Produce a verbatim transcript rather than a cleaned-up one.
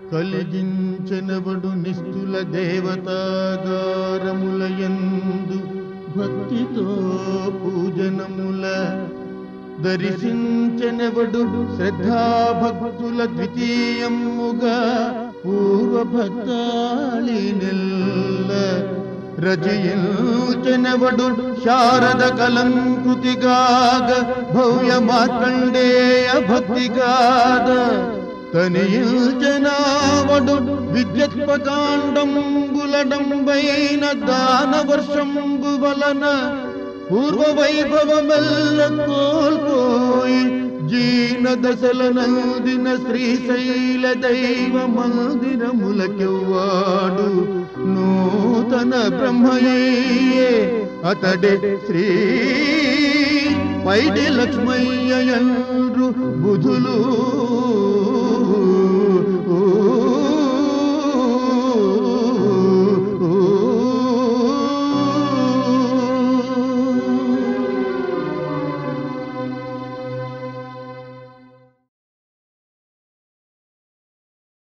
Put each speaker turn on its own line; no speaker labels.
కలిగించెనవడు నిస్తుల దేవతాగారములయందు భక్తితో పూజనముల దర్శించెనవడు శ్రద్ధాభక్తుల ద్వితీయముగా పూర్వభక్తాళి నెల్ల రచయించెనవడు శారద కలంకృతిగాగ భవ్య మార్కండేయ భక్తిగాద తనియుజనావడు విద్యుత్పకాండంబులడంబైన దానవర్షంబు వలన పూర్వ వైభవమెల్ల కోల్పోయి జీన దశల నందిన శ్రీశైల దైవ మందిరములకెవ్వాడు నూతన బ్రహ్మయ్యే అతడే శ్రీ పైడి లక్ష్మయ్య ఎండ్రు బుధులు